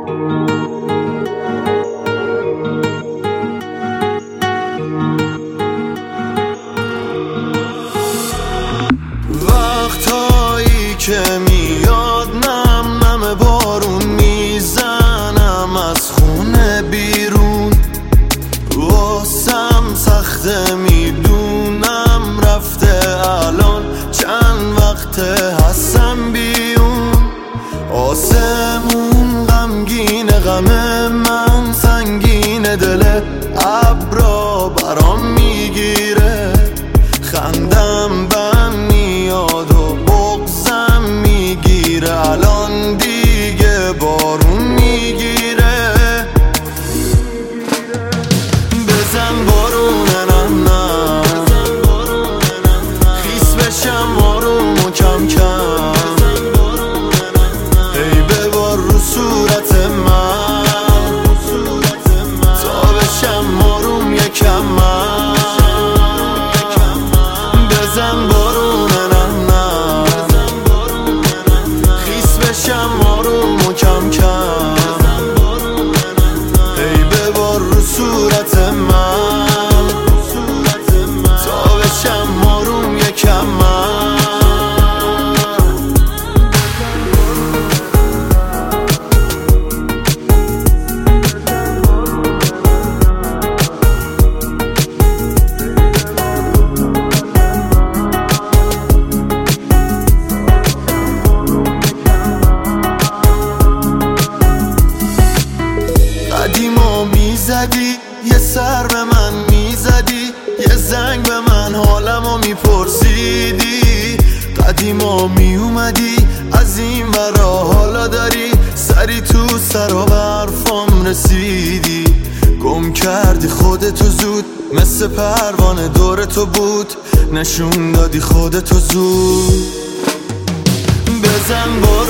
وقتایی که میاد نم نم بارون میزنم از خونه بیرون، واسم سخته میدونم رفته الان چند وقته هستم بیون. آسمون غمگین غم من سنگین، دل ابرا برام میگیره، خندم بهم میاد و بغضم میگیره، الان دیگه بارون میگیره. بزن بارون نه نه، خیس بشم آروم و کم کم، ای ببار رو صورت من تا بشم آروم یکم من. بزن بارون نه نه، خیس بشم آروم و کم کم، ای ببار رو صورت من تا بشم آروم یکم من. قدیما میزدی یه سر به من میزدی، یه زنگ به من حالمو میپرسیدی، قدیما میومدی از این ورا حالا داری سری تو سر و برفام رسیدی. گم کردی خودتو زود مثل پروانه دور تو بود، نشون دادی خودتو زود. بزن